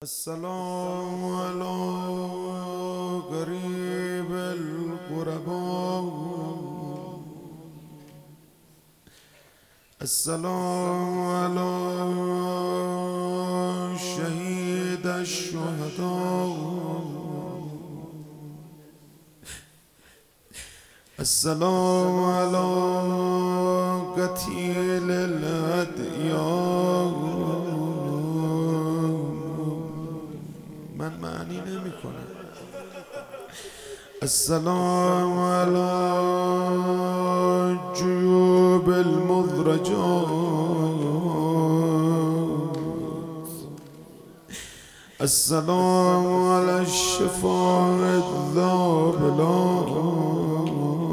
السلام على قريب الغرباء. السلام على شهيد الشهداء. السلام على قتيل الأديان. من معنی نمی کنم. السلام على جيوب المدرجات. السلام على الشفاء الذابلات.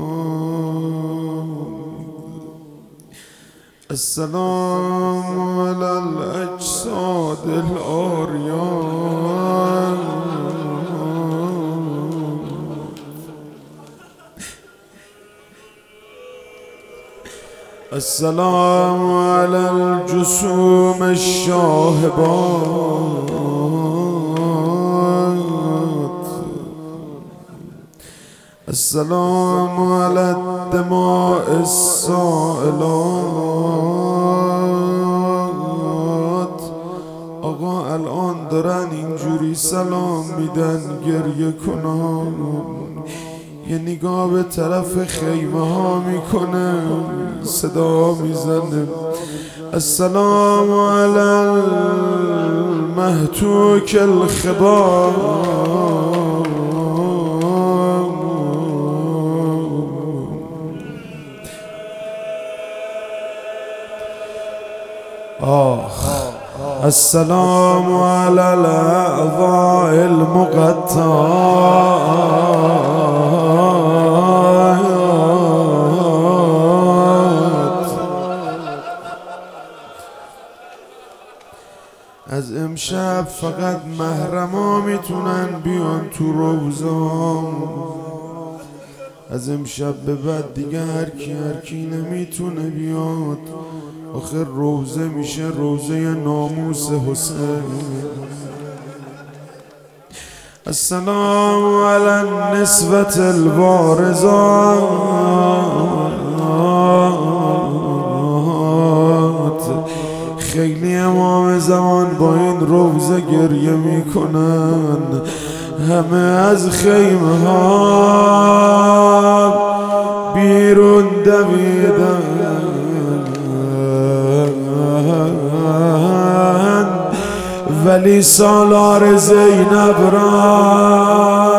السلام على الأجساد العاريات. السلام على الجسوم الشاهبات. السلام على الدماء السائلات. آقا الان دارن اینجوری سلام میدن گریه کنم، یه نگاه به طرف خیمه ها میکنه، صدا میزنه السلام علی المهتوک الخباب. السلام على الأعضاء المقطعات. از امشب فقط محرما میتونن بیان تو روزام. از امشب به بعد دیگه هر کی نمیتونه بیاد. آخر روزه میشه روزه ناموس حسین. السلام على النسوة البارزات. خیلی امام زمان با این روزه گریه میکنن، همه از خیمه ها بیرون دویدن، ولی سالار زینب را